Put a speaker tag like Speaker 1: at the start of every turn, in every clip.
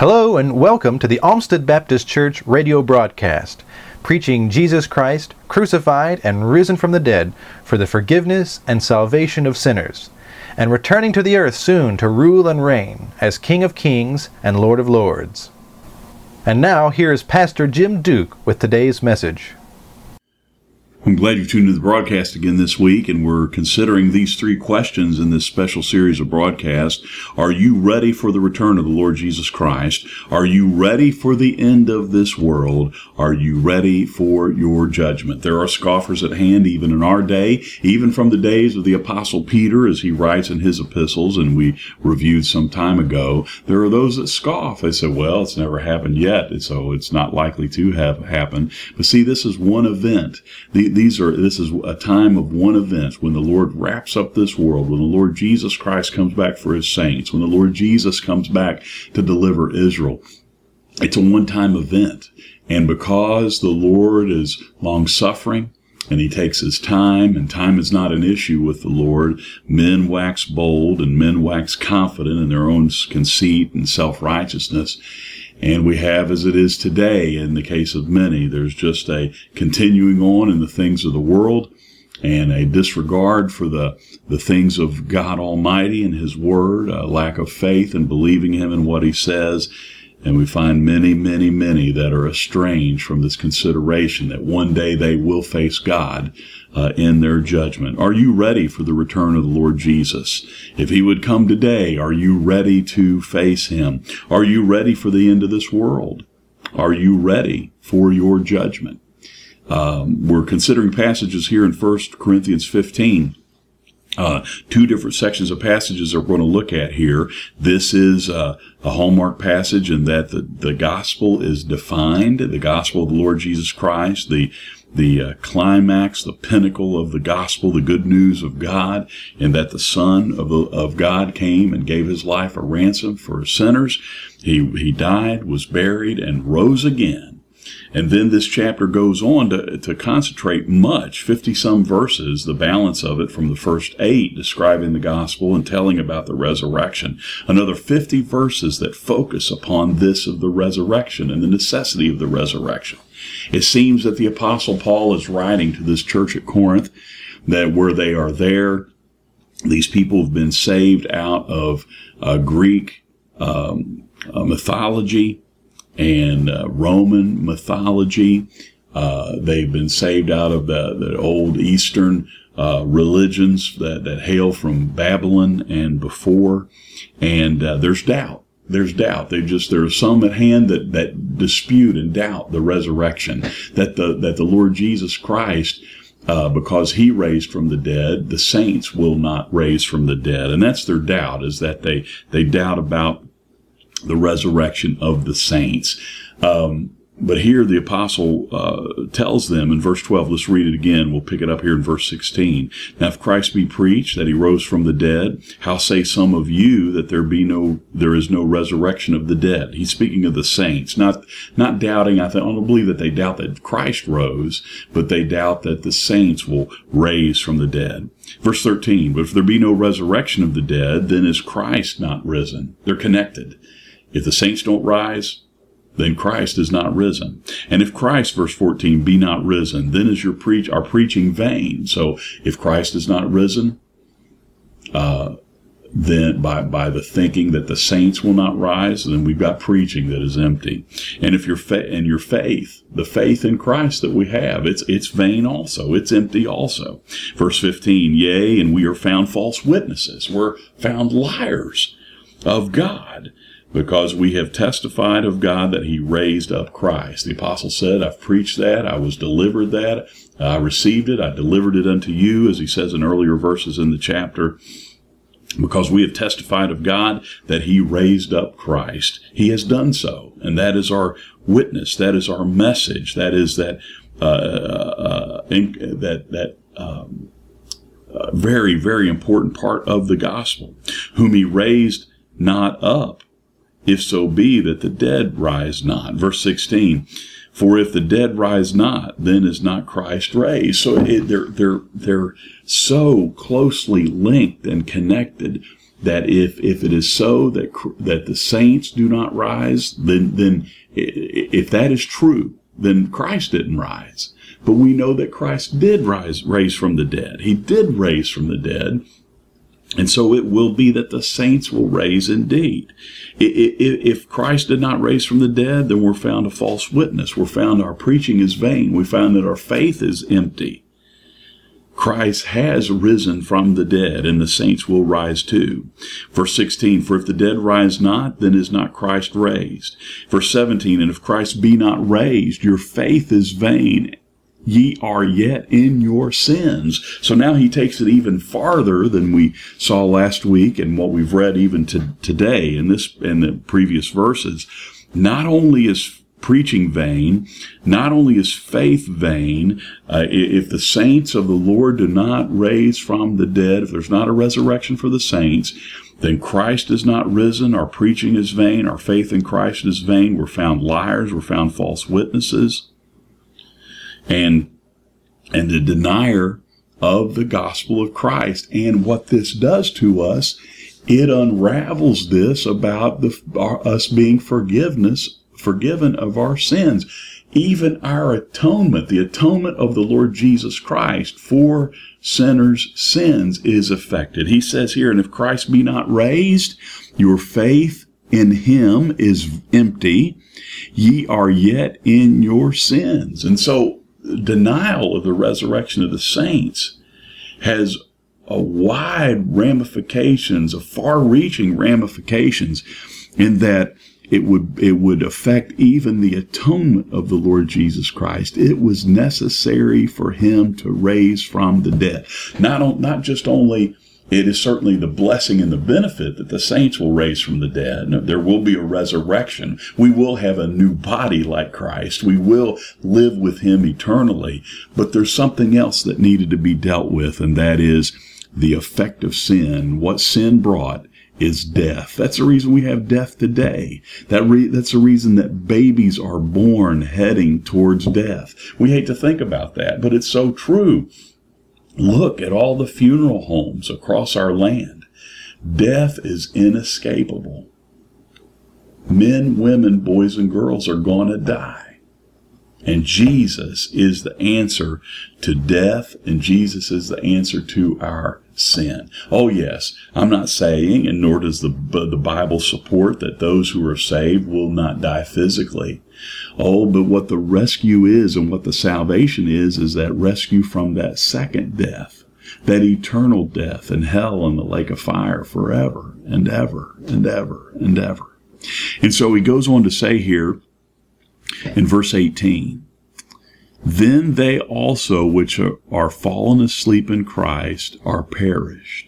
Speaker 1: Hello and welcome to the Olmsted Baptist Church radio broadcast, preaching Jesus Christ, crucified and risen from the dead for the forgiveness and salvation of sinners, and returning to the earth soon to rule and reign as King of Kings and Lord of Lords. And now here is Pastor Jim Duke with today's message.
Speaker 2: I'm glad you tuned into the broadcast again this week, and we're considering these three questions in this special series of broadcasts. Are you ready for the return of the Lord Jesus Christ? Are you ready for the end of this world? Are you ready for your judgment? There are scoffers at hand even in our day, even from the days of the Apostle Peter, as he writes in his epistles, and we reviewed some time ago. There are those that scoff. They say, well, it's never happened yet, and so it's not likely to have happened. But see, this is one event. This is a time of one event when the Lord wraps up this world, when the Lord Jesus Christ comes back for his saints, when the Lord Jesus comes back to deliver Israel. It's a one-time event. And because the Lord is long-suffering and he takes his time, and time is not an issue with the Lord, men wax bold and men wax confident in their own conceit and self-righteousness. And we have, as it is today, in the case of many, there's just a continuing on in the things of the world and a disregard for the things of God Almighty and his word, a lack of faith and believing him in what he says. And we find many, many, many that are estranged from this consideration that one day they will face God in their judgment. Are you ready for the return of the Lord Jesus? If he would come today, are you ready to face him? Are you ready for the end of this world? Are you ready for your judgment? We're considering passages here in 1 Corinthians 15. Two different sections of passages that we're going to look at here. This is a hallmark passage in that the gospel is defined, the gospel of the Lord Jesus Christ, the climax, the pinnacle of the gospel, the good news of God, and that the Son of God came and gave his life a ransom for sinners. He died, was buried, and rose again. And then this chapter goes on to concentrate much, 50-some verses, the balance of it from the first 8, describing the gospel and telling about the resurrection. Another 50 verses that focus upon this of the resurrection and the necessity of the resurrection. It seems that the Apostle Paul is writing to this church at Corinth, that where they are there, these people have been saved out of Greek mythology and Roman mythology. They've been saved out of the old Eastern religions that hail from Babylon and before. And there's doubt. There's doubt. There are some at hand that dispute and doubt the resurrection, that the Lord Jesus Christ, because he raised from the dead, the saints will not raise from the dead. And that's their doubt, is that they doubt about the resurrection of the saints. But here the apostle tells them in verse 12, let's read it again. We'll pick it up here in verse 16. Now, if Christ be preached that he rose from the dead, how say some of you that there is no resurrection of the dead? He's speaking of the saints, not doubting. I don't believe that they doubt that Christ rose, but they doubt that the saints will raise from the dead. Verse 13, but if there be no resurrection of the dead, then is Christ not risen? They're connected. If the saints don't rise, then Christ is not risen. And if Christ, verse 14, be not risen, then is our preaching vain. So if Christ is not risen, then by the thinking that the saints will not rise, then we've got preaching that is empty. And if your faith, the faith in Christ that we have, it's vain also. It's empty also. Verse 15, yea, and we are found false witnesses. We're found liars of God, because we have testified of God that he raised up Christ. The apostle said, I've preached that, I was delivered that, I received it, I delivered it unto you, as he says in earlier verses in the chapter, because we have testified of God that he raised up Christ. He has done so, and that is our witness, that is our message, that is very, very important part of the gospel, whom he raised not up, if so be that the dead rise not. Verse 16, For if the dead rise not, then is not Christ raised. So they're so closely linked and connected that if it is so that the saints do not rise, then if that is true, then Christ didn't rise. But we know that Christ did raise from the dead. He did raise from the dead. And so it will be that the saints will raise indeed. If Christ did not raise from the dead, then we're found a false witness. We're found our preaching is vain. We found that our faith is empty. Christ has risen from the dead, and the saints will rise too. Verse 16, for if the dead rise not, then is not Christ raised. Verse 17, and if Christ be not raised, your faith is vain. Ye are yet in your sins. So now he takes it even farther than we saw last week and what we've read even today in the previous verses. Not only is preaching vain, not only is faith vain, if the saints of the Lord do not raise from the dead, if there's not a resurrection for the saints, then Christ is not risen, our preaching is vain, our faith in Christ is vain, we're found liars, we're found false witnesses. And the denier of the gospel of Christ. And what this does to us, it unravels this about us being forgiven of our sins. Even our atonement, the atonement of the Lord Jesus Christ for sinners' sins is affected. He says here, and if Christ be not raised, your faith in him is empty. Ye are yet in your sins. And so, denial of the resurrection of the saints has a wide ramifications, a far-reaching ramifications, in that it would affect even the atonement of the Lord Jesus Christ. It was necessary for him to raise from the dead. Not just only, it is certainly the blessing and the benefit that the saints will raise from the dead. There will be a resurrection. We will have a new body like Christ. We will live with him eternally. But there's something else that needed to be dealt with, and that is the effect of sin. What sin brought is death. That's the reason we have death today. That's the reason that babies are born heading towards death. We hate to think about that, but it's so true. Look at all the funeral homes across our land. Death is inescapable. Men, women, boys, and girls are going to die. And Jesus is the answer to death, and Jesus is the answer to our sin. Oh yes, I'm not saying, and nor does the Bible support, that those who are saved will not die physically. Oh, but what the rescue is and what the salvation is that rescue from that second death, that eternal death in hell and the lake of fire forever and ever and ever and ever. And so he goes on to say here in verse 18, then they also which are fallen asleep in Christ are perished.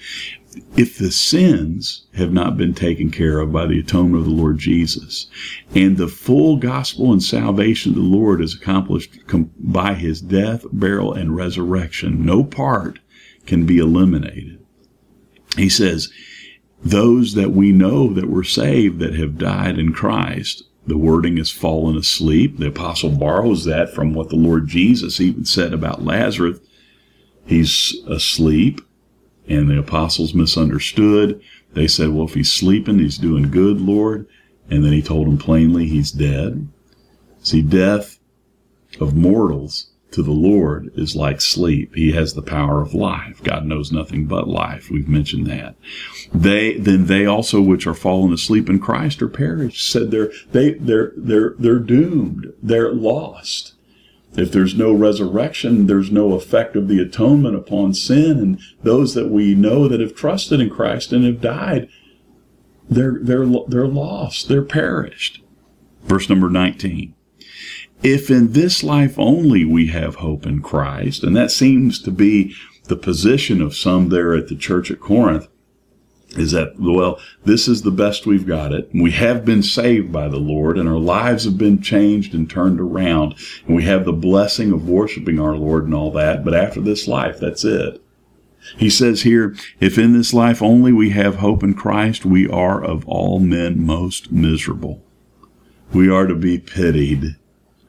Speaker 2: If the sins have not been taken care of by the atonement of the Lord Jesus, and the full gospel and salvation of the Lord is accomplished by his death, burial, and resurrection, no part can be eliminated. He says, those that we know that were saved that have died in Christ, the wording is fallen asleep. The apostle borrows that from what the Lord Jesus even said about Lazarus. He's asleep. And the apostles misunderstood. They said, well, if he's sleeping, he's doing good, Lord. And then he told them plainly he's dead. See, death of mortals to the Lord is like sleep. He has the power of life. God knows nothing but life. We've mentioned that. They also which are fallen asleep in Christ are perished. Said they're doomed. They're lost. If there's no resurrection, there's no effect of the atonement upon sin, and those that we know that have trusted in Christ and have died, they're lost. They're perished. Verse number 19. If in this life only we have hope in Christ, and that seems to be the position of some there at the church at Corinth, is that, well, this is the best we've got it. We have been saved by the Lord, and our lives have been changed and turned around, and we have the blessing of worshiping our Lord and all that, but after this life, that's it. He says here, if in this life only we have hope in Christ, we are of all men most miserable. We are to be pitied.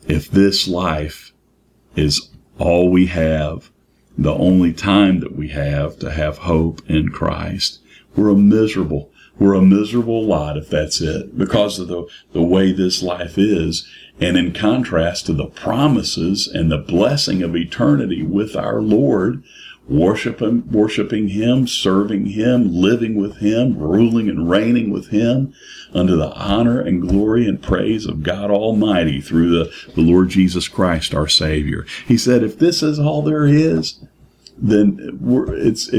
Speaker 2: if this life is all we have, the only time that we have to have hope in Christ, we're a miserable lot if that's it, because of the way this life is. And in contrast to the promises and the blessing of eternity with our Lord, worshiping Him, serving Him, living with Him, ruling and reigning with Him, under the honor and glory and praise of God Almighty through the Lord Jesus Christ, our Savior. He said, if this is all there is, then we're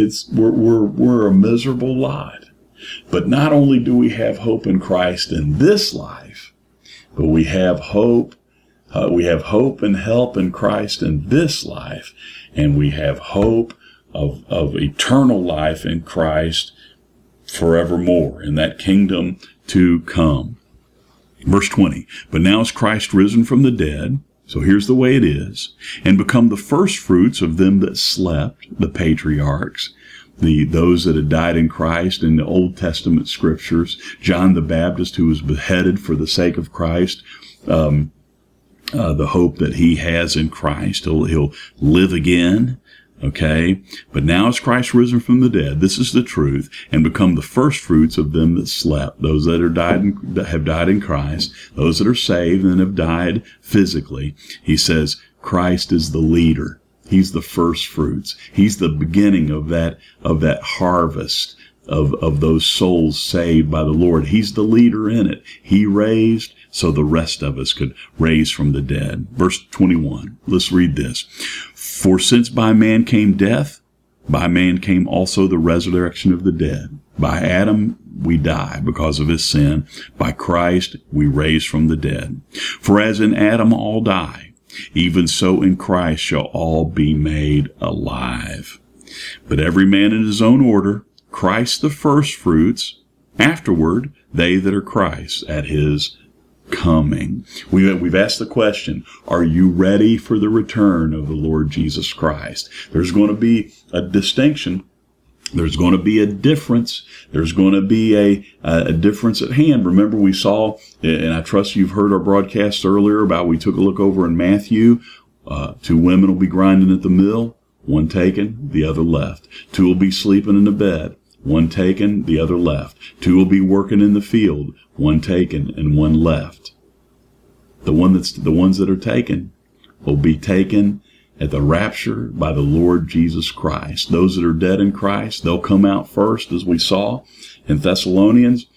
Speaker 2: a miserable lot. But not only do we have hope in Christ in this life, but we have hope. We have hope and help in Christ in this life, and we have hope of eternal life in Christ forevermore, in that kingdom to come. Verse 20, but now is Christ risen from the dead, so here's the way it is, and become the first fruits of them that slept, the patriarchs, those that had died in Christ in the Old Testament scriptures. John the Baptist, who was beheaded for the sake of Christ, the hope that he has in Christ. He'll live again. Okay, but now is Christ risen from the dead. This is the truth, and become the first fruits of them that slept. Those that have died in Christ, those that are saved and have died physically. He says Christ is the leader. He's the first fruits. He's the beginning of that harvest of those souls saved by the Lord. He's the leader in it. He raised so the rest of us could raise from the dead. Verse 21. Let's read this. For since by man came death, by man came also the resurrection of the dead. By Adam we die because of his sin. By Christ we raise from the dead. For as in Adam all die, even so in Christ shall all be made alive. But every man in his own order, Christ the first fruits, afterward they that are Christ at his coming. We've asked the question, are you ready for the return of the Lord Jesus Christ? There's going to be a distinction. There's going to be a difference. There's going to be a difference at hand. Remember, we saw, and I trust you've heard our broadcast earlier about, we took a look over in Matthew. 2 women will be grinding at the mill, one taken, the other left. 2 will be sleeping in the bed, one taken, the other left. 2 will be working in the field, one taken and one left. The ones that are taken will be taken at the rapture by the Lord Jesus Christ. Those that are dead in Christ, they'll come out first, as we saw in Thessalonians,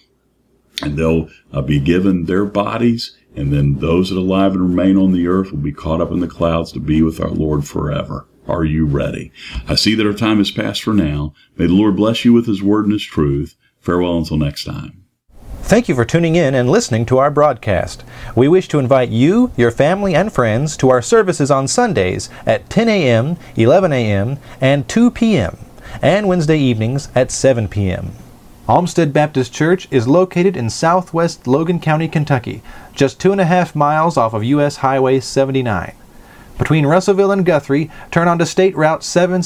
Speaker 2: and they'll be given their bodies, and then those that are alive and remain on the earth will be caught up in the clouds to be with our Lord forever. Are you ready? I see that our time has passed for now. May the Lord bless you with His word and His truth. Farewell until next time.
Speaker 1: Thank you for tuning in and listening to our broadcast. We wish to invite you, your family, and friends to our services on Sundays at 10 a.m., 11 a.m., and 2 p.m., and Wednesday evenings at 7 p.m. Olmsted Baptist Church is located in southwest Logan County, Kentucky, just 2.5 miles off of U.S. Highway 79. Between Russellville and Guthrie, turn onto State Route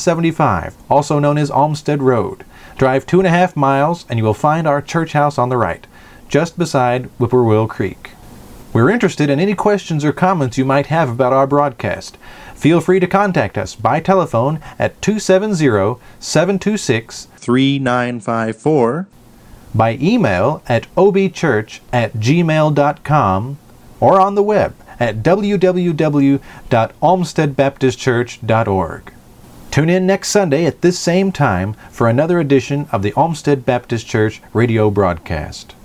Speaker 1: 775, also known as Olmsted Road. Drive 2.5 miles and you will find our church house on the right, just beside Whippoorwill Creek. We're interested in any questions or comments you might have about our broadcast. Feel free to contact us by telephone at 270-726-3954, by email at obchurch@gmail.com, or on the web at www.olmstedbaptistchurch.org. Tune in next Sunday at this same time for another edition of the Olmsted Baptist Church radio broadcast.